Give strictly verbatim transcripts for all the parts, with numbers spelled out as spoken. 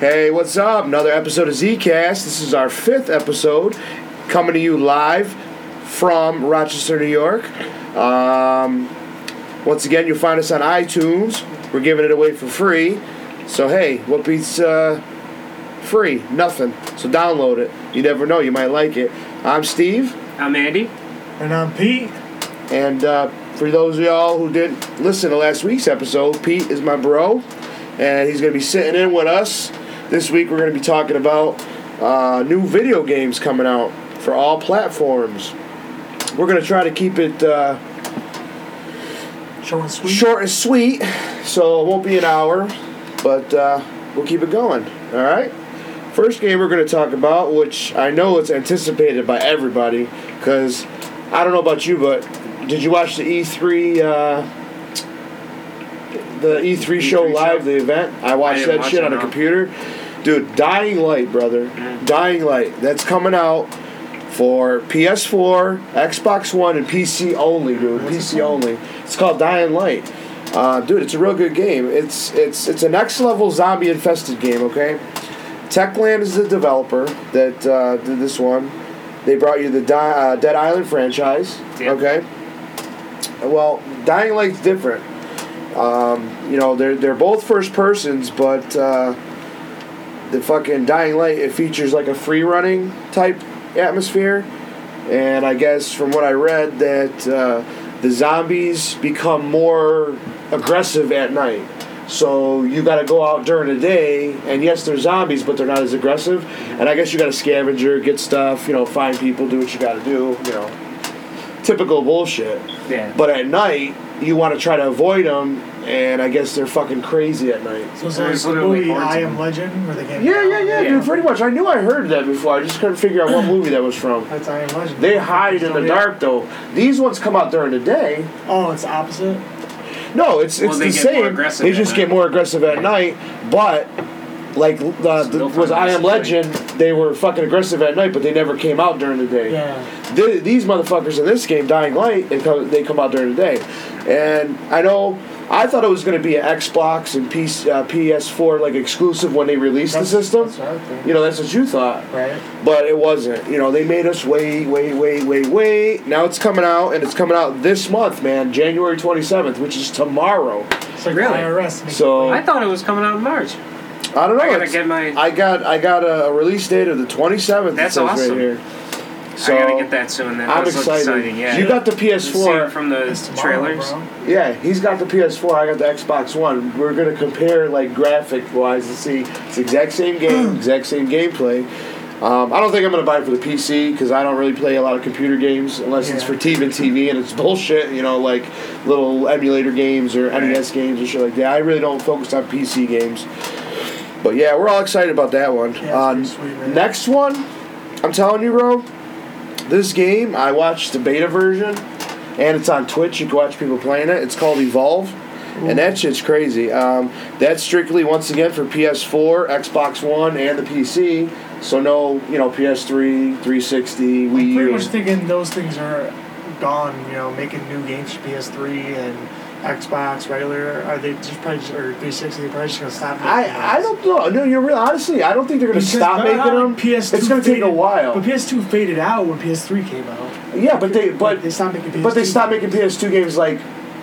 Hey, what's up? Another episode of Z-Cast. This is our fifth episode, coming to you live from Rochester, New York. Um, once again, you'll find us on iTunes. We're giving it away for free. So, hey, what beats uh, free? Nothing. So download it. You never know. You might like it. I'm Steve. I'm Andy. And I'm Pete. And uh, for those of y'all who didn't listen to last week's episode, Pete is my bro. And he's going to be sitting in with us. This week we're going to be talking about uh, new video games coming out for all platforms. We're going to try to keep it uh, short and sweet. Short and sweet, so it won't be an hour, but uh, we'll keep it going. All right. First game we're going to talk about, which I know it's anticipated by everybody, because I don't know about you, but did you watch the E three? Uh, the E three show live, the event? I watched that shit on a computer. Dude, Dying Light, brother. Mm. Dying Light. That's coming out for P S four, Xbox One, and P C only, dude. P C only. It's called Dying Light. Uh, dude, it's a real good game. It's it's it's a next-level zombie-infested game, okay? Techland is the developer that uh, did this one. They brought you the Di- uh, Dead Island franchise, yep. Okay? Well, Dying Light's different. Um, you know, they're they're both first persons, but uh, the fucking Dying Light, it features like a free running type atmosphere, and I guess from what I read that uh, the zombies become more aggressive at night. So you got to go out during the day, and yes, they're zombies, but they're not as aggressive. And I guess you got to scavenger, get stuff, you know, find people, do what you got to do, you know, typical bullshit. Yeah. But at night, you want to try to avoid them, and I guess they're fucking crazy at night. So it's like the movie I Am Legend, where they came Yeah, yeah, yeah, yeah, dude, pretty much. I knew I heard that before. I just couldn't figure out what movie that was from. That's I Am Legend. They hide in the dark, though. These ones come out during the day. Oh, it's the opposite? No, it's it's well, the same. They just get more aggressive at night, but like uh, the, was I Am Legend, they were fucking aggressive at night, but they never came out during the day. Yeah. The, these motherfuckers in this game, Dying Light, they come they come out during the day, and I know I thought it was going to be an Xbox and P C, uh, P S four like exclusive when they released that's, the system. That's what I think. You know, that's what you thought. Right. But it wasn't. You know, they made us wait, wait, wait, wait, wait. Now it's coming out, and it's coming out this month, man, January twenty-seventh, which is tomorrow. It's like really? I R S. So I thought it was coming out in March. I don't know. I gotta get my. I got I got a, a release date of the twenty-seventh. That's it says awesome. Right here. So I gotta get that soon. That I'm does look excited. exciting. Yeah. You got the P S four from the tomorrow, trailers. bro. Yeah, he's got the P S four. I got the Xbox One. We're gonna compare like graphic wise to see it's the exact same game, exact same gameplay. Um, I don't think I'm gonna buy it for the P C because I don't really play a lot of computer games unless yeah. it's for T V and T V, and it's bullshit. You know, like little emulator games or N E S games and shit like that. I really don't focus on P C games. But yeah, we're all excited about that one. Yeah, uh, sweet, next one, I'm telling you, bro. This game, I watched the beta version, and it's on Twitch. You can watch people playing it. It's called Evolve, Ooh. And that shit's crazy. Um, that's strictly, once again, for P S four, Xbox One, and the P C. So no, you know, P S three, three sixty, Wii U. I'm pretty much thinking those things are gone, you know, making new games for P S three and Xbox, regular, are they just probably just, or three sixty? They're probably just gonna stop making I, those. I don't know. No, you're real. Honestly, I don't think they're gonna Because stop making them. P S two it's gonna faded, take a while. But P S two faded out when P S three came out. Yeah, but they but they stopped making P S two. But they stopped making P S two games like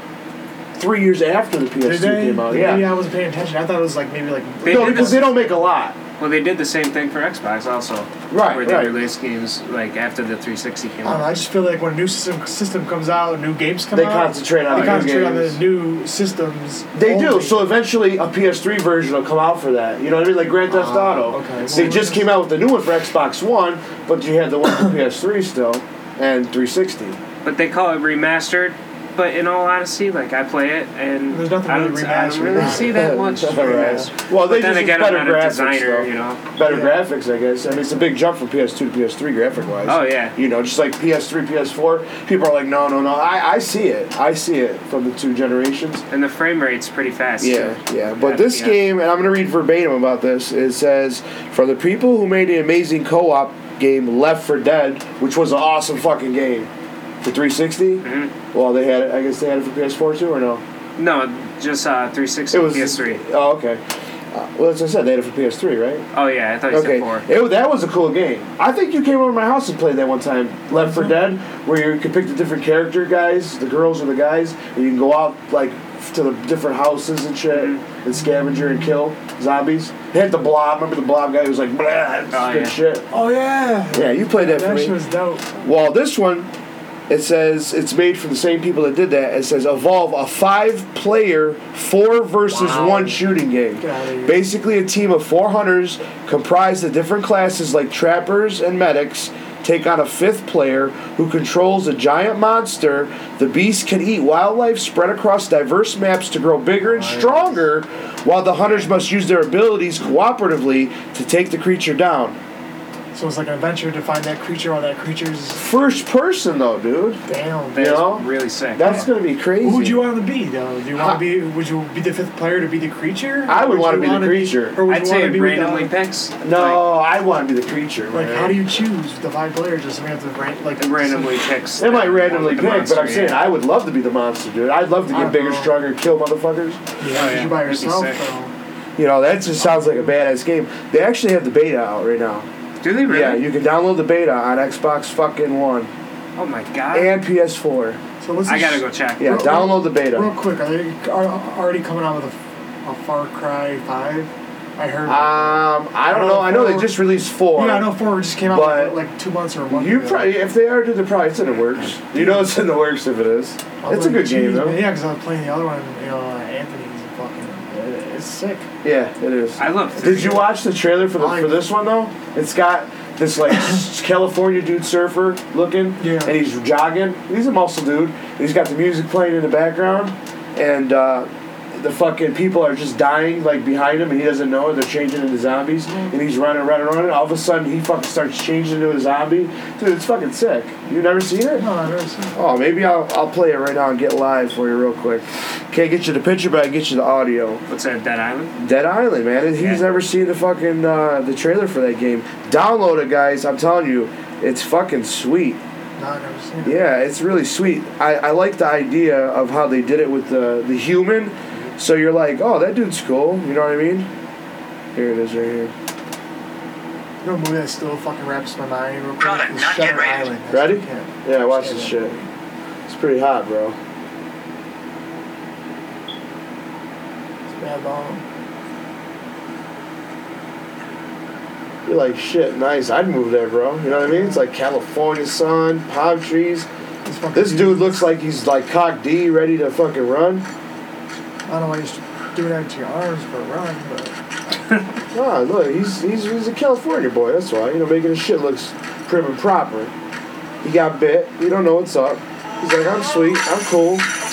three years after the P S two came out. Yeah. Maybe I wasn't paying attention. I thought it was like maybe like they no, because they don't make a lot. Well, they did the same thing for Xbox also. Right, Where they right. released games like after the three sixty came I don't out. know, I just feel like when a new system system comes out, new games come they out. Concentrate on they the concentrate on games. the new systems. They only. do. So eventually, a P S three version will come out for that. You know what I mean? Like Grand Theft Uh, Auto. okay. They Well, just came out with the new one for Xbox One, but you had the one for P S three still and three sixty. But they call it remastered. But in all honesty, like I play it, and There's nothing I don't, really I don't remastered really about see it. that much. Right. Well, they but then just again, use better I'm not a graphics, designer, though. you know. Better Yeah. graphics, I guess. I mean, it's a big jump from P S two to P S three graphic-wise. Oh, yeah. You know, just like P S three, P S four, people are like, no, no, no. I, I see it. I see it from the two generations. And the frame rate's pretty fast. Yeah, too. yeah. But Yeah, this yeah. game, and I'm going to read verbatim about this, it says, for the people who made the amazing co-op game Left four Dead, which was an awesome fucking game, for three sixty? Mm-hmm. Well, they had it, I guess they had it for P S four too, or no? No, just uh, three sixty It was P S three. Oh, okay. Uh, well, as I said, they had it for P S three, right? Oh yeah, I thought you Okay, said four. it, that was a cool game. I think you came over to my house and played that one time, Left four Dead, where you could pick the different character guys, the girls or the guys, and you can go out like to the different houses and shit, mm-hmm. and scavenger and kill zombies. Hit the blob. Remember the blob guy who was like, blah, oh, yeah. shit. Oh yeah. Yeah, you played that, that for me. That shit was dope. Well, this one. It says it's made from the same people that did that. It says Evolve, a five-player, four versus wow. one shooting game. Basically, a team of four hunters comprised of different classes like trappers and medics take on a fifth player who controls a giant monster. The beast can eat wildlife spread across diverse maps to grow bigger and stronger, while the hunters must use their abilities cooperatively to take the creature down. So it's like an adventure to find that creature while that creature's... First person, though, dude. Damn. You know? Really sick. That's going to be crazy. Who would you want to be, though? Do you want to be... Would you be the fifth player to be the creature? I would, would want to be the creature. Be, or would I'd you say want to be randomly with the, picks. No, like, I want to be the creature, Like, man. how do you choose the five players? Just have to ran, like... It randomly picks. It might randomly pick, monster, but I'm saying yeah. I would love to be the monster, dude. I'd love to get bigger, know. stronger, kill motherfuckers. Yeah, oh, yeah. You by yourself, though. You know, that just sounds like a badass game. They actually have the beta out right now. Do they really? Yeah, you can download the beta on Xbox fucking One. Oh my god. And P S four. So let's I gotta go check. Yeah, real, download the beta. Real quick, are they are already coming out with a, a Far Cry five? I heard. Um, I don't know. I know they just released four. Yeah, I know four just came out but like, like two months or a month you ago. probably, if they are, they're probably it's in the works. You know it's in the works if it is. I'm it's like, a good game though. Yeah, because I was playing the other one. You know, uh, Anthony's fucking. It's sick. Yeah, it is. I love. Did you watch the trailer for the for this one though? It's got this like California dude surfer looking, yeah. and he's jogging. He's a muscle dude. And he's got the music playing in the background, and uh, the fucking people are just dying like behind him, and he doesn't know it. They're changing into zombies, mm-hmm. and he's running, running, running. All of a sudden, he fucking starts changing into a zombie. Dude, it's fucking sick. You never seen it? No, I've never seen it. Oh, maybe I'll I'll play it right now and get live for you real quick. Can't get you the picture, but I can get you the audio. What's that, Dead Island? Dead Island, man. He's yeah. never seen the fucking uh, the trailer for that game. Download it, guys. I'm telling you, it's fucking sweet. No, I've never seen it. Yeah, it's really sweet. I, I like the idea of how they did it with the the human. So you're like, oh, that dude's cool. You know what I mean? Here it is right here. You know a movie that still fucking wraps my mind real quick? Product It's not Shutter yet ready. Island. That's Ready? what can't- Yeah, watch this shit. It's pretty hot, bro. It's bad bomb. You're like, shit, nice. I'd move there, bro. You know what I mean? It's like California sun, palm trees. This dude looks like he's like cock D, ready to fucking run. I don't know why you're doing that to your arms for a run, but... Ah, look, he's, he's he's a California boy, that's why. You know, making his shit looks prim and proper. He got bit. You don't know what's up. He's like, I'm sweet. I'm cool.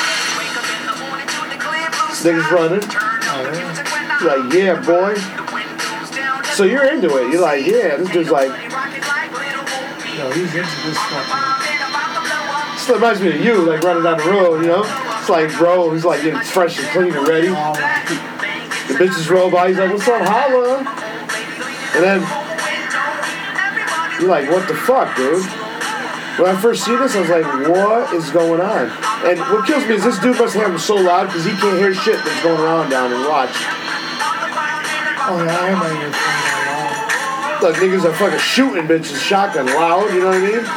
This nigga's running. Oh, yeah. He's like, yeah, boy. So you're into it. You're like, yeah, this dude's like... No, he's into this fucking... This reminds me of you, like running down the road, you know? It's like, bro, he's like getting fresh and clean and ready. The bitches roll by, he's like, what's up, holla? And then, you're like, what the fuck, dude? When I first see this, I was like, what is going on? And what kills me is this dude must have him so loud because he can't hear shit that's going on down and watch. Oh, yeah, I am my earphones on loud. Look, niggas are fucking shooting bitches shotgun loud, you know what I mean?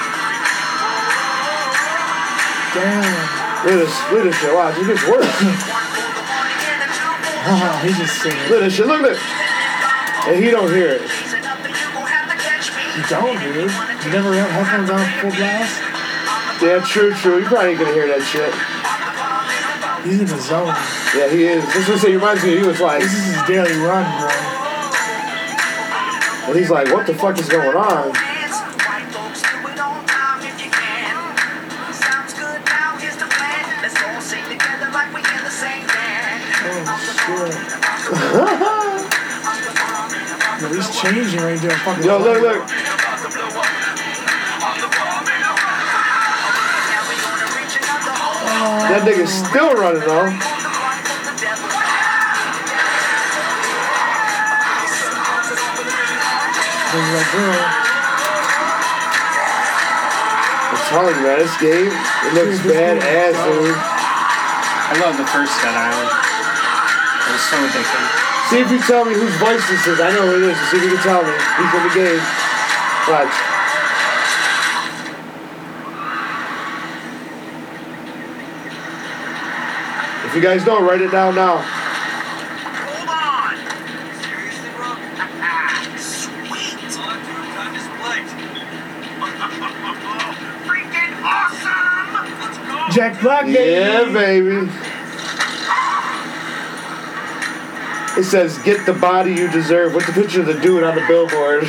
Damn. Look at this, look at this shit, watch, it gets worse. He's just singing. Look at this shit, look at it. And he don't hear it. You don't, dude. You never have headphones on full blast? Yeah, true, true. You probably ain't gonna hear that shit. He's in the zone. Yeah, he is. This is what he reminds me of you. It's like... This is his daily run, bro. And he's like, what the fuck is going on? Yo, he's changing right there. Fucking Yo, look, look. Oh. That nigga's still running though. There's that girl. I'm telling you, man, this game, it looks badass, dude. I love the first Dead Island. It was so addicting. See if you tell me whose voice this is. I know who it is. See if you can tell me. He's in the game. Watch. If you guys don't, write it down now. Hold on. Seriously, bro? Sweet. On to a time display. Freaking awesome! Let's go. Jack Black, baby. Yeah, baby. It says, "Get the body you deserve," with the picture of the dude on the billboard.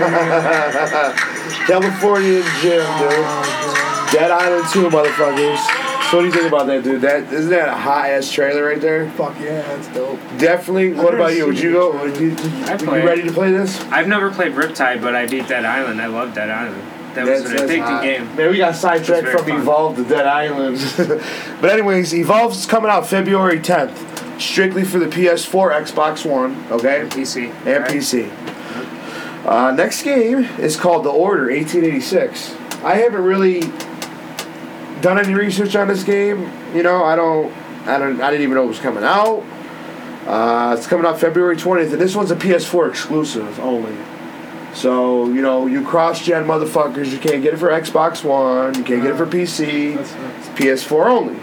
California Jim, dude. Dead Island two, motherfuckers. So what do you think about that, dude? That isn't that a hot ass trailer right there? Fuck yeah, that's dope. Definitely. I've What never about you? Would seen you the go? trailer. Would you, I'd you play it. ready to play this? I've never played Riptide, but I beat Dead Island. I love Dead Island. That was an addicting hot. game. Man, we got sidetracked It's very from fun. Evolve to Dead Island. But anyways, Evolve's coming out February tenth, strictly for the P S four, Xbox One, okay, P C. and right? P C. Uh, next game is called The Order eighteen eighty-six. I haven't really done any research on this game. You know, I don't, I don't, I didn't even know it was coming out. Uh, it's coming out February twentieth, and this one's a P S four exclusive only. So, you know, you cross-gen motherfuckers, you can't get it for Xbox One, you can't get it for P C, That's nice. it's P S four only.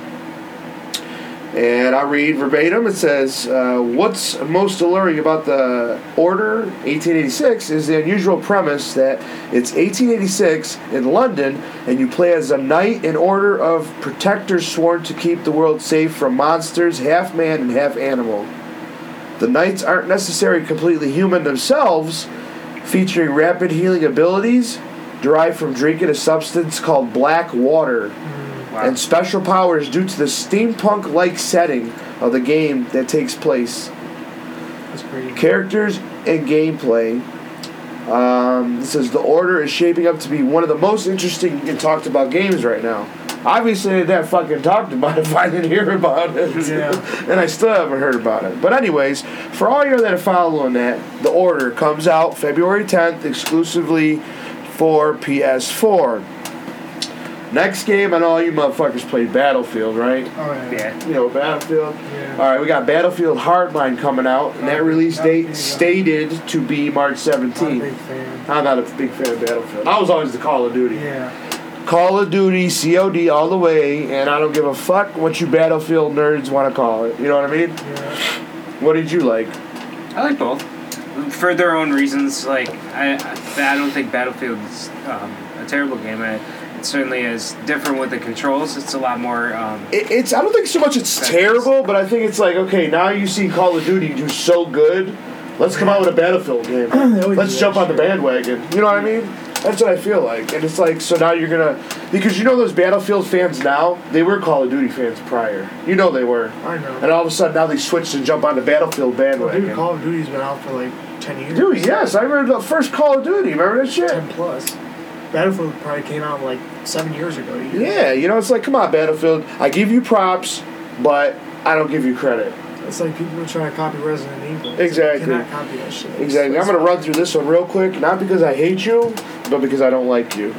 And I read verbatim, it says, uh, what's most alluring about the Order eighteen eighty-six is the unusual premise that it's eighteen eighty-six in London, and you play as a knight in order of protectors sworn to keep the world safe from monsters, half man and half animal. The knights aren't necessarily completely human themselves, featuring rapid healing abilities derived from drinking a substance called black water, Wow. and special powers due to the steampunk-like setting of the game that takes place. That's pretty. Characters and gameplay. Um, this says The Order is shaping up to be one of the most interesting and talked about games right now. Obviously, they fucking talked about it if I didn't hear about it. Yeah. And I still haven't heard about it. But anyways, for all you that are following that, The Order comes out February tenth exclusively for P S four. Next game, I know all you motherfuckers played Battlefield, right? Oh, yeah. Yeah. You know, Battlefield. Yeah. Alright, we got Battlefield Hardline coming out, and that Oh, release that'd be date good. stated to be March I'm a seventeenth. big fan. I'm not a big fan of Battlefield. I was always the Call of Duty. Yeah. Call of Duty, C O D all the way, and I don't give a fuck what you Battlefield nerds want to call it. You know what I mean? Yeah. What did you like? I like both. For their own reasons. Like, I, I, I don't think Battlefield is um, a terrible game. I, it certainly is different with the controls. It's a lot more. Um, It, it's I don't think so much it's That's- terrible, but I think it's like, okay, now you see Call of Duty do so good, let's come out with a Battlefield game. They always Let's do jump that on the shit. bandwagon. You know what I mean? That's what I feel like. And it's like, so now you're gonna, because you know those Battlefield fans now, they were Call of Duty fans prior. You know they were. I know. And all of a sudden now they switched and jump on the Battlefield Well, bandwagon. dude, Call of Duty's been out for like ten years. Dude, yes, I remember the first Call of Duty. Remember that shit? ten plus. Battlefield probably came out like seven years ago. You know? Yeah, you know, it's like, come on, Battlefield. I give you props, but I don't give you credit. It's like people are trying to copy Resident Evil. It's like, Exactly. you cannot copy that shit. Exactly. I'm It's- going to run through this one real quick, not because I hate you, but because I don't like you.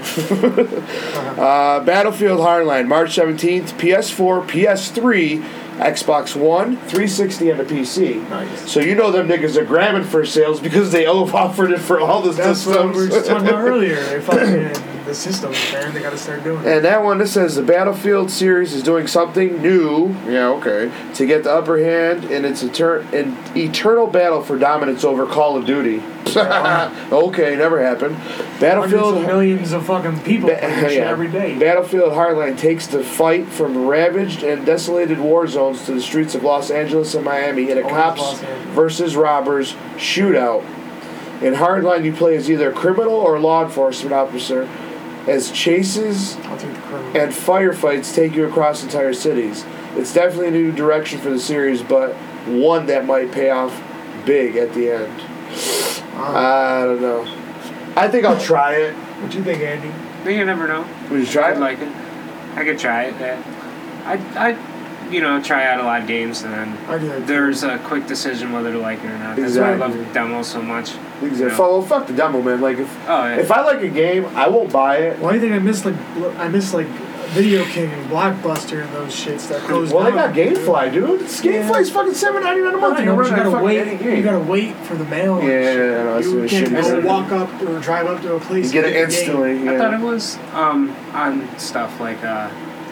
uh, Battlefield Hardline, March seventeenth, P S four, P S three, Xbox One, three sixty, and a P C. Nice. So you know them niggas are grabbing for sales because they offered it for all the That's systems. what we were just talking about earlier. They fucking the systems, man. They got to start doing it. And that one, this says the Battlefield series is doing something new, yeah, okay, to get the upper hand in its etern- in eternal battle for dominance over Call of Duty. Okay, never happened. Hundreds Battlefield of millions of fucking people Ba- play this shit yeah. every day. Battlefield Hardline takes the fight from ravaged and desolated war zones to the streets of Los Angeles and Miami in a Always cops Los Angeles. versus robbers shootout. In Hardline, you play as either a criminal or law enforcement officer, as chases I'll take the criminal. and firefights take you across entire cities. It's definitely a new direction for the series, but one that might pay off big at the end. Wow. I don't know. I think I'll try it. What you think, Andy? but you never know. Would you try I'd it? like it. I could try it. Yeah. I, I, you know, try out a lot of games and then I do that too. there's a quick decision whether to like it or not. That's why I Exactly. love demos so much. Exactly. Yeah. Well, fuck the demo, man. Like if Oh, yeah. if I like a game, I won't buy it. Why do you think I miss like l- I miss like Video King and Blockbuster and those shits that closed Well, they down. got GameFly, dude. It's GameFly's Yeah. fucking seven ninety nine a month. I You know, can but you run gotta fucking wait. any game. You gotta wait for the mail. and Yeah, shit. I know, it's You really can't shitty. just walk up or drive up to a place. You get and it the game. instantly. I Yeah. thought it was um, on stuff like uh,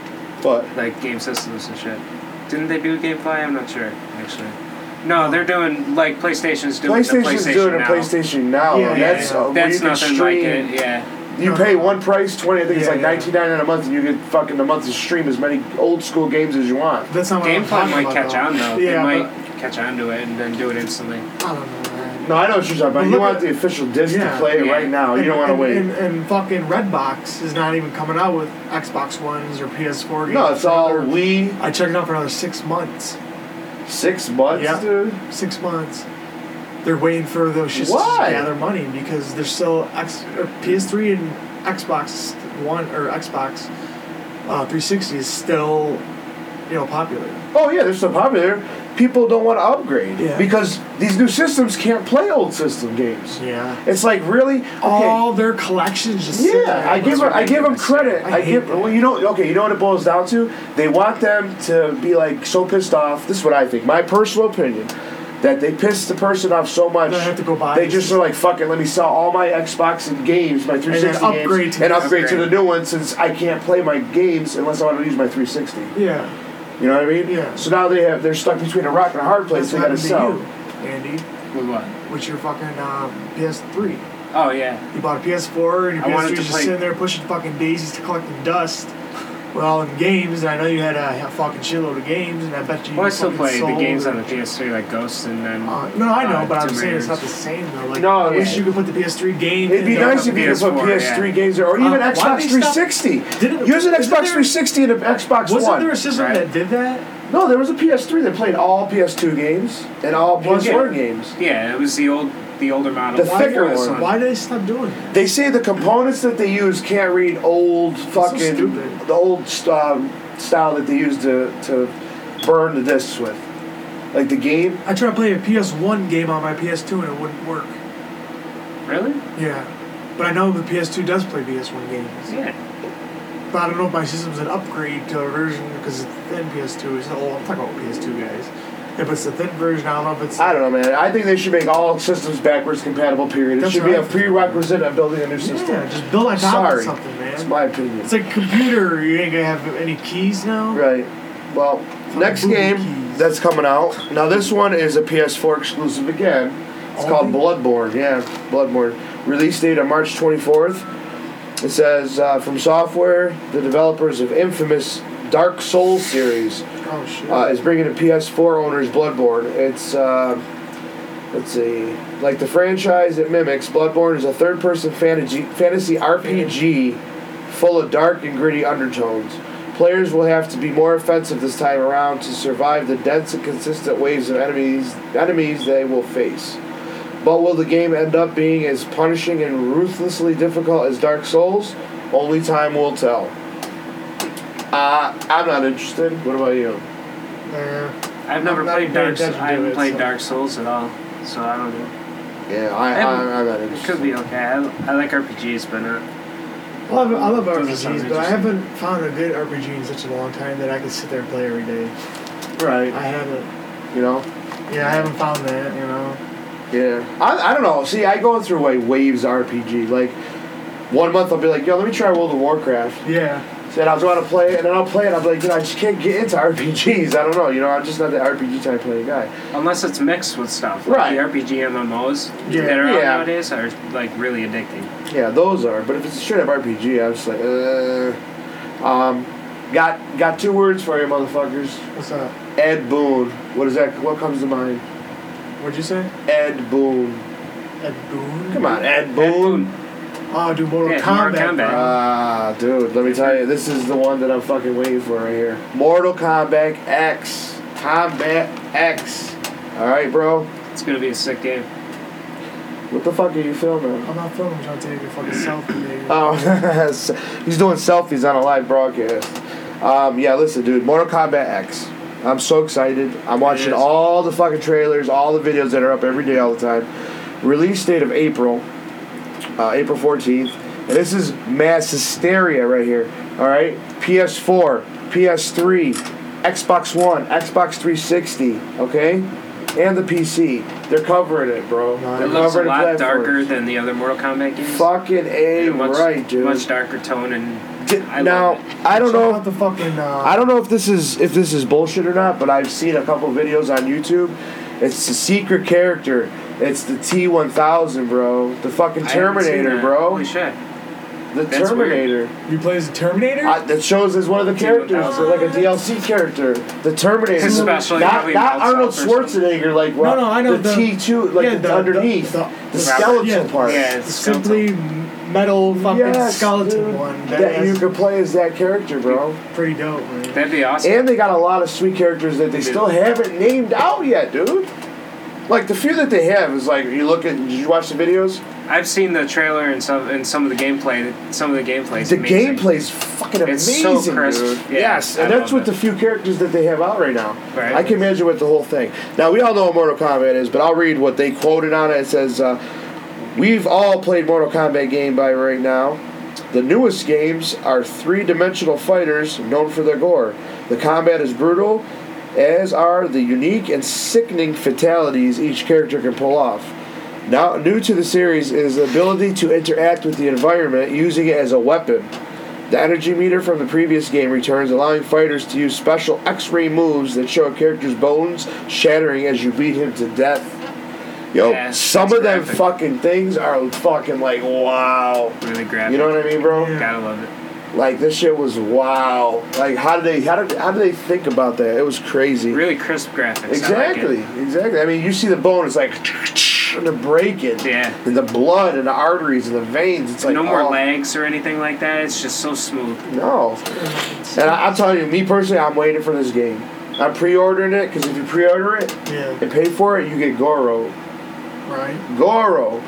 But like game systems and shit. Didn't they do GameFly? I'm not sure actually. No, they're doing like PlayStation's doing the PlayStation's PlayStation doing a now. PlayStation Now. Yeah, and yeah, that's yeah. uh, where That's you can nothing stream. like it. Yeah. You pay one price, twenty. I think it's Yeah, like yeah. nineteen ninety nine a month, and you get fucking a month to stream as many old school games as you want. That's not what I'm GameFly talking might about, catch though. on though. Yeah, they might but catch on to it and then do it instantly. I don't know, man. No, I know what you're talking about. But You look want at- the official disc Yeah. to play it Yeah. right now. You And- don't want to and, wait. And, and fucking Redbox is not even coming out with Xbox Ones or P S four games. No, it's for all another- Wii. I checked it out for another six months. Six months, Yeah. dude. Six months. They're waiting for those shits to Why? just gather money because there's still X, or P S three and Xbox One or Xbox uh, three sixty is still, you know, popular. Oh yeah, they're so popular. People don't want to upgrade Yeah. because these new systems can't play old system games. Yeah. It's like really okay. All their collections just sit Yeah, there. I give them, I give them ridiculous. credit. I I, hate give that. well, you know, okay, you know what it boils down to? They want them to be like so pissed off. This is what I think, my personal opinion, that they piss the person off so much. They have to go buy They this. just are like, fuck it, let me sell all my Xbox and games, my three sixty And then upgrade games, to and the upgrade to the upgrade. new one since I can't play my games unless I want to use my three sixty. Yeah. You know what I mean? Yeah. So now they have they're stuck between a rock and a hard place. That's They what got to happened sell. to you, Andy, With what? with your fucking um, P S three. Oh yeah. You bought a P S four and your I P S wanted three to is just play- sitting there pushing fucking daisies to collecting dust with all them games. And I know you had a, a fucking shitload of games, and I bet you. Well, I still fucking play the sold games or- on the P S three like Ghosts and then. Uh, no, I know, uh, but I'm Tomb saying it's not Raiders. the same though. Like, No, I wish yeah. you could put the P S three game. It'd be in nice the if you could put P S four, P S three yeah. games there, or Uh, even why Xbox they three stop- sixty. Didn't- Use an isn't Xbox there- three sixty and an Xbox Wasn't One. there a system Right. that did that? No, there was a P S three that played all P S two games and all P S four Yeah. games. Yeah, it was the old, the older model. The Why- thicker why, one. Why did they stop doing that? They say the components that they use can't read old fucking stupid. the old um, style that they use to to burn the discs with, like the game. I tried to play a P S one game on my P S two and it wouldn't work. Really? Yeah, but I know the P S two does play P S one games. Yeah. But I don't know if my system's an upgrade to a version because it's thin P S two. It's oh, I'm talking about P S two guys. If it's a thin version, I don't know if it's. I don't know, man. I think they should make all systems backwards compatible. Period. It That's should be a right. prerequisite of building a new system. Yeah, just build on top Sorry, of something, man. That's my opinion. It's like a computer. You ain't gonna have any keys now. Right. Well, next booby game keys. that's coming out. Now this one is a P S four exclusive again. It's called Only? Bloodborne. Yeah, Bloodborne. Release date on March twenty-fourth. It says uh, from Software, the developers of infamous Dark Souls series, Oh shit. uh, is bringing to P S four owners Bloodborne. It's uh, let's see, like the franchise it mimics. Bloodborne is a third-person fantasy fantasy R P G full of dark and gritty undertones. Players will have to be more offensive this time around to survive the dense and consistent waves of enemies enemies they will face. But will the game end up being as punishing and ruthlessly difficult as Dark Souls? Only time will tell. Uh, I'm not interested. What about you? Yeah. I've never I'm not played paying Dark. attention to I haven't it, played so- Dark Souls at all, so I don't know. Yeah, I, I, I'm not It interested. could be okay. I, I like R P Gs, but not. I love, I love Doesn't sound R P Gs, but I interesting. haven't found a good R P G in such a long time that I could sit there and play every day. Right. I haven't. You know? Yeah, I haven't found that. You know. Yeah. I, I don't know. See, I go through like waves R P G. Like, one month I'll be like, yo, let me try World of Warcraft. Yeah. Then I'll go out and play it, and then I'll play it, and I'll be like, you know, I just can't get into R P Gs. I don't know. You know, I'm just not the R P G type playing guy. Unless it's mixed with stuff. Like Right. The R P G M M Os Yeah. that are out Yeah. nowadays are like really addicting. Yeah, those are. But if it's a straight up R P G, I'm just like, uh. Um, got got two words for you, motherfuckers. What's up? Ed Boon. What is that? What comes to mind? What'd you say? Ed Boon. Ed Boon. Come on, Ed Ed Boon. Boon. Oh, do Mortal Yeah, Kombat. Mortal Kombat. bro. Ah, dude, let me tell you, this is the one that I'm fucking waiting for right here. Mortal Kombat X. Kombat X. Alright, bro? It's gonna be a sick game. What the fuck are you filming? I'm not filming. I'm trying to take a fucking selfie, baby. Oh, he's doing selfies on a live broadcast. Um, yeah, listen, dude, Mortal Kombat X. I'm so excited. I'm watching is. all the fucking trailers, all the videos that are up every day, all the time. Release date of April, uh, April fourteenth. And this is mass hysteria right here. All right, P S four, P S three, Xbox One, Xbox three sixty, okay? And the P C. They're covering it, bro. No, They're It looks a covering lot platforms. darker than the other Mortal Kombat games. Fucking A, Yeah, much, right, dude. Much darker tone and D- I now, love it. I don't Check know. out the fucking. Uh, I don't know if this is if this is bullshit or not, but I've seen a couple videos on YouTube. It's a secret character. It's the T one thousand, bro. The fucking I haven't seen Terminator, that. bro. Holy shit. The That's Terminator. You play as a Terminator? Uh, that shows as one of the T one characters, thousand. like a D L C character. The Terminator. Especially not probably not melts Arnold off or something. Schwarzenegger, like No, no, I know the, the- T two, like yeah, the, the- underneath, the- the, the- skeleton yeah, part. Yeah, the it's simply metal fucking Yes, skeleton dude. one. That, That you is could play as that character, bro. pretty dope, man. That'd be awesome. And they got a lot of sweet characters that they They do. still haven't named out yet, dude. Like the few that they have is like you look at. Did you watch the videos? I've seen the trailer and some and some of the gameplay. Some of the gameplay. The gameplay's fucking It's amazing, so crisp. dude. Yeah, yes, I and that's love with it. the few characters that they have out right now. Right. I can imagine with the whole thing. Now we all know what Mortal Kombat is, but I'll read what they quoted on it. It says, uh, "We've all played Mortal Kombat game by right now. The newest games are three-dimensional fighters known for their gore. The combat is brutal, as are the unique and sickening fatalities each character can pull off. Now, new to the series is the ability to interact with the environment using it as a weapon. The energy meter from the previous game returns, allowing fighters to use special X-ray moves that show a character's bones shattering as you beat him to death." Yo, Yeah, some that's of them graphic. fucking things are fucking like, wow. Really graphic. You know what I mean, bro? Yeah. Gotta love it. Like, this shit was wow. Like, how did they, how did, how did they think about that? It was crazy. Really crisp graphics. Exactly, I like exactly. I mean, you see the bone, it's like, and they're breaking. Yeah. And the blood and the arteries and the veins. It's it. like, No more oh, lags or anything like that. It's just so smooth. No. And I, I'm telling you, me personally, I'm waiting for this game. I'm pre-ordering it, because if you pre-order it Yeah, and pay for it, you get Goro. right. Goro.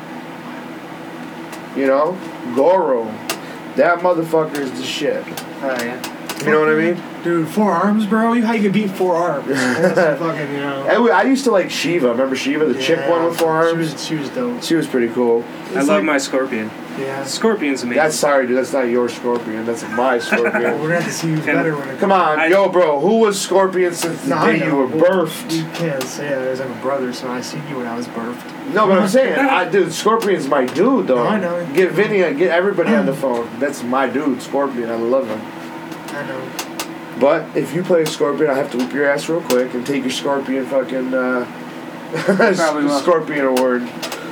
You know? Goro. That motherfucker is the shit. Oh yeah. You know what I mean? Dude, four arms, bro? You how you can beat four arms? That's fucking, you know. I, I used to like Shiva. Remember Shiva, the chick Yeah, one with four She arms? was, she was dope. She was pretty cool. I It's love like- my Scorpion. Yeah. Scorpion's amazing. That's sorry, dude. That's not your Scorpion. That's my Well, Scorpion. we're gonna have to see who's better when it Come on, I- yo, bro. Who was Scorpion since the No, I day you know. were birthed? You can't say that as I'm a brother, so I seen you when I was birthed. No, but I'm saying, I, dude, Scorpion's my dude, though. No, I know. Get Vinny, get everybody on the phone. That's my dude, Scorpion. I love him. I know. But if you play Scorpion, I have to whip your ass real quick and take your Scorpion fucking uh, Probably will. Scorpion award.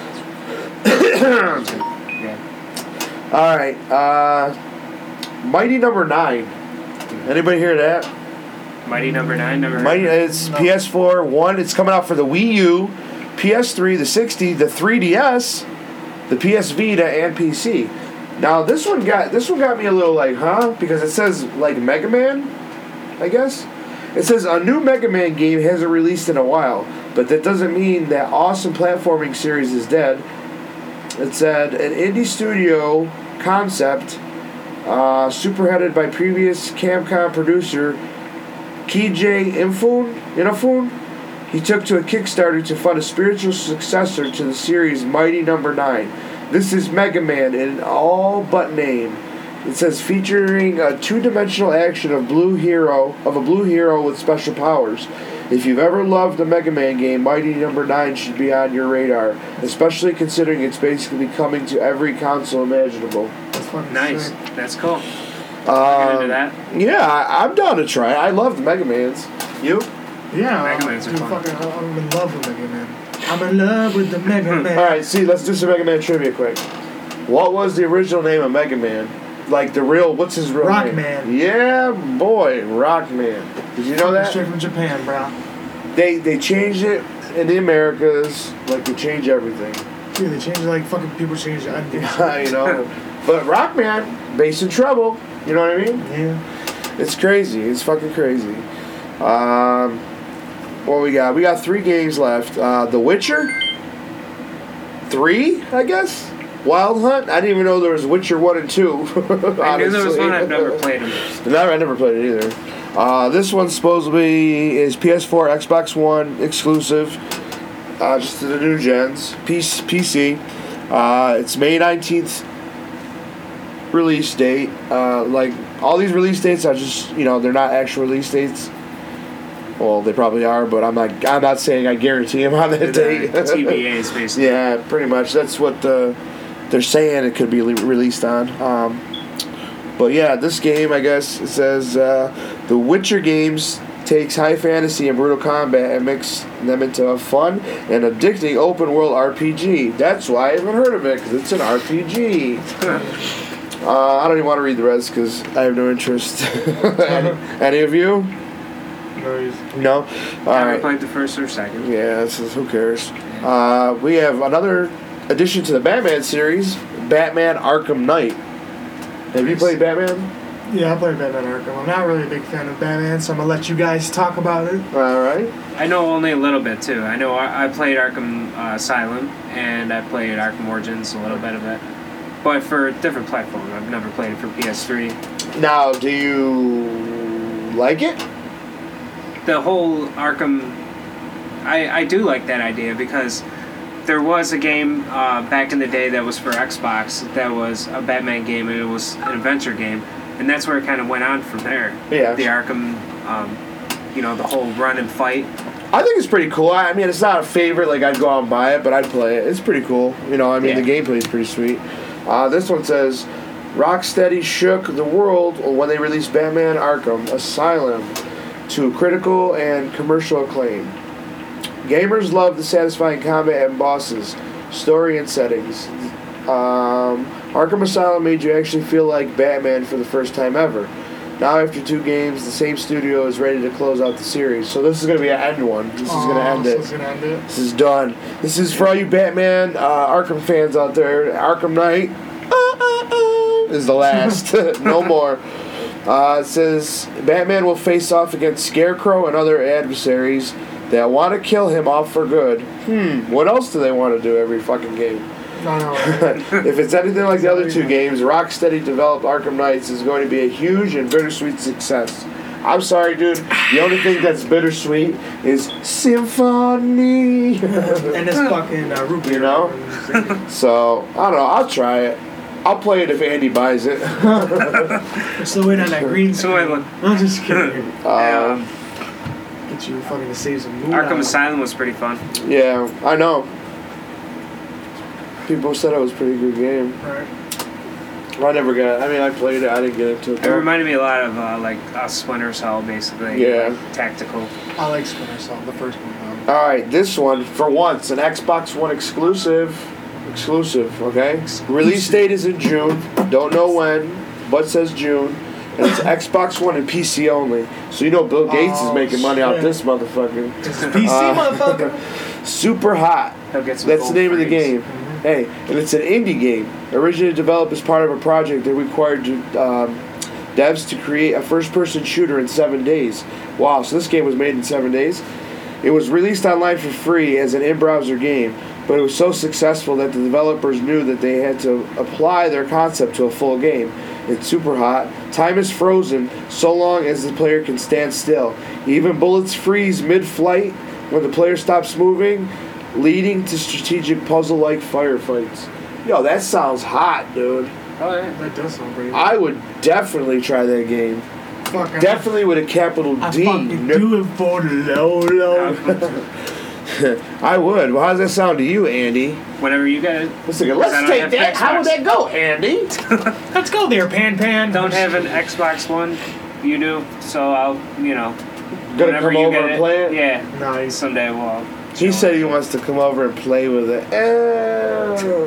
Yeah. All right, uh, Mighty Number Nine. Anybody hear that? Mighty Number Nine. Never heard. Mighty, of it. it's P S four, one. It's coming out for the Wii U, P S three, the sixty, the three D S, the P S Vita, and P C. Now this one got this one got me a little like, huh? Because it says like Mega Man, I guess. It says a new Mega Man game hasn't released in a while, but that doesn't mean that awesome platforming series is dead. It said an indie studio concept, uh, superheaded by previous Capcom producer Keiji Inafune. Inafune. He took to a Kickstarter to fund a spiritual successor to the series Mighty Number Nine. This is Mega Man in all but name. It says featuring a two-dimensional action of blue hero of a blue hero with special powers. If you've ever loved a Mega Man game, Mighty Number Nine should be on your radar, especially considering it's basically coming to every console imaginable. That's fucking Nice. sick. That's cool. Um, Get into that. Yeah, I, I'm down to try. I love the Mega Mans. You? Yeah, Mega I'm, Mans are dude, fun. fucking, I'm in love with Mega Man. I'm in love with the Mega Man. All right, see, let's do some Mega Man trivia quick. What was the original name of Mega Man? Like the real, what's his real name? Rockman. Yeah, boy, Rockman. Did you know that? Straight from Japan, bro. They they changed it in the Americas. Like they change everything. Dude, they changed it like fucking people change it. you know. But Rockman, Bass in Trouble. You know what I mean? Yeah. It's crazy. It's fucking crazy. Um, what we got? We got three games left. Uh, The Witcher. Three, I guess. Wild Hunt. I didn't even know there was Witcher one and two. I knew there was honestly. one. I've never played them. Never, I never played it either. Uh, this one supposedly is P S four, Xbox One exclusive, uh, just to the new gens. P C. Uh, it's May nineteenth. release date. Uh, like, all these release dates are just, you know, they're not actual release dates. Well, they probably are, but I'm not I'm not saying I guarantee them on that date. T B As, basically. Yeah, pretty much. That's what the, they're saying it could be le- released on. Um, but yeah, this game, I guess, it says uh, the Witcher games takes high fantasy and brutal combat and makes them into a fun and addicting open world R P G. That's why I haven't heard of it, because it's an R P G. uh, I don't even want to read the rest because I have no interest. any, any of you? No? All I right. played the first or second. Yeah, this is, who cares? Uh, we have another addition to the Batman series, Batman Arkham Knight. Have you played Batman? Yeah, I played Batman Arkham. I'm not really a big fan of Batman, so I'm going to let you guys talk about it. All right. I know only a little bit, too. I know I, I played Arkham uh, Asylum, and I played Arkham Origins, a little bit of it. But for a different platform. I've never played it for P S three. Now, do you like it? The whole Arkham... I, I do like that idea, because there was a game uh, back in the day that was for Xbox that was a Batman game, and it was an adventure game. And that's where it kind of went on from there. Yeah. The Arkham, um, you know, the whole run and fight. I think it's pretty cool. I mean, it's not a favorite, like I'd go out and buy it, but I'd play it. It's pretty cool. You know, I mean, Yeah. the gameplay is pretty sweet. Uh, this one says, Rocksteady shook the world when they released Batman Arkham Asylum to critical and commercial acclaim. Gamers love the satisfying combat and bosses, story and settings. Um, Arkham Asylum made you actually feel like Batman for the first time ever. Now, after two games, the same studio is ready to close out the series. So this is going to be an end one. This is going to end so it. This is going to end it. This is done. This is for all you Batman uh, Arkham fans out there. Arkham Knight uh, uh, uh, is the last. No more. Uh, it says Batman will face off against Scarecrow and other adversaries that want to kill him off for good. Hmm, what else do they want to do every fucking game? No, no. If it's anything like the other two games, Rocksteady developed Arkham Knights is going to be a huge and bittersweet success. I'm sorry, dude. The only thing that's bittersweet is Symphony. And this fucking uh, root beer. You know? So, I don't know. I'll try it. I'll play it if Andy buys it. I'm still waiting on that green So I screen. look- I'm just kidding. Um, Get you fucking to save some moolah. Arkham Asylum was pretty fun. yeah, I know. People said it was a pretty good game. Right. I never got. I mean, I played it. I didn't get into it. It reminded me a lot of uh, like uh, Splinter Cell, basically. Yeah. Like, tactical. I like Splinter Cell, the first one. Though. All right, this one for once an Xbox One exclusive. Exclusive, okay. Release date is in June. Don't know when, but says June. And it's Xbox One and P C only. So you know Bill Gates Oh, is making money off shit. this motherfucker. It's P C, Uh, motherfucker. Super Hot. He'll get some That's the gold name of the frames. game. Hey, and it's an indie game. Originally developed as part of a project that required um, devs to create a first-person shooter in seven days. Wow, so this game was made in seven days? It was released online for free as an in-browser game, but it was so successful that the developers knew that they had to apply their concept to a full game. It's super hot. Time is frozen so long as the player can stand still. Even bullets freeze mid-flight when the player stops moving, leading to strategic puzzle-like firefights. Yo, that sounds hot, dude. Oh, yeah. That does sound pretty. I would definitely try that game. Fuck, I- Definitely with a capital I D. fucking No- do it for the low, low. I would. Well, how does that sound to you, Andy? Whenever you get it. Let's, take, I let's don't take have that. How would Xbox. that go, Andy? Let's go there, Pan Pan. Don't have an Xbox One. You do. So I'll, you know. Gonna whenever come you over get and it, play it? Yeah. Nice. Someday we'll. He chill. said he wants to come over and play with it. Ew.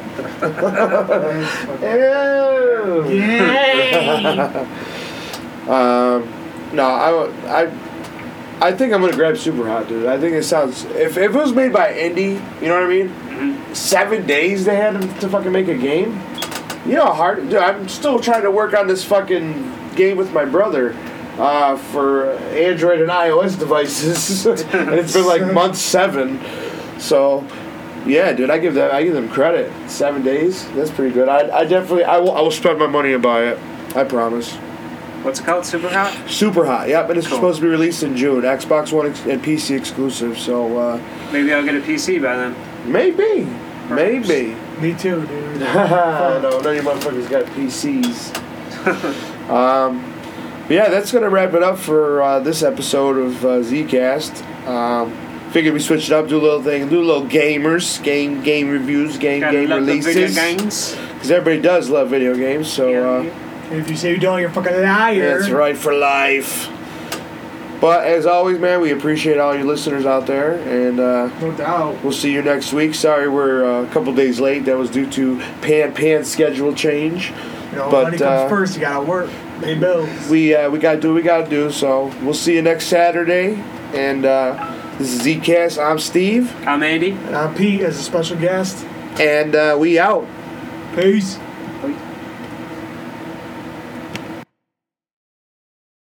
Ew. Yay! Um, no, I, I, I think I'm gonna grab Super Hot, dude. I think it sounds. If, if it was made by indie, you know what I mean? Mhm. Seven days they had to fucking make a game. You know how hard. Dude, I'm still trying to work on this fucking game with my brother uh, for Android and iOS devices, and it's been like month seven. So, yeah, dude, I give that. I give them credit. Seven days. That's pretty good. I, I definitely. I will. I will spend my money and buy it. I promise. What's it called? Super Hot? Super Hot, yep, and it's Cool. supposed to be released in June. Xbox One ex- and P C exclusive, so uh, Maybe I'll get a P C by then. maybe, perhaps. Maybe. Me too, dude. no, none of you motherfuckers got P Cs. um, but yeah, that's going to wrap it up for uh, this episode of uh, Zcast. Um, figured we switch it up, do a little thing, do a little gamers, game game reviews, game Gotta game love the releases. video games. Because everybody does love video games, so uh, And if you say you don't, you're a fucking liar. that's right for life. But as always, man, we appreciate all you listeners out there, and uh, No doubt. we'll see you next week. Sorry we're uh, a couple days late. That was due to Pan Pan schedule change. You know, But, money comes uh, first. You gotta work, pay bills. We uh, we gotta do what we gotta do. So we'll see you next Saturday. And uh, this is Zcast. I'm Steve, I'm Andy. And I'm Pete as a special guest. and uh, we out. Peace.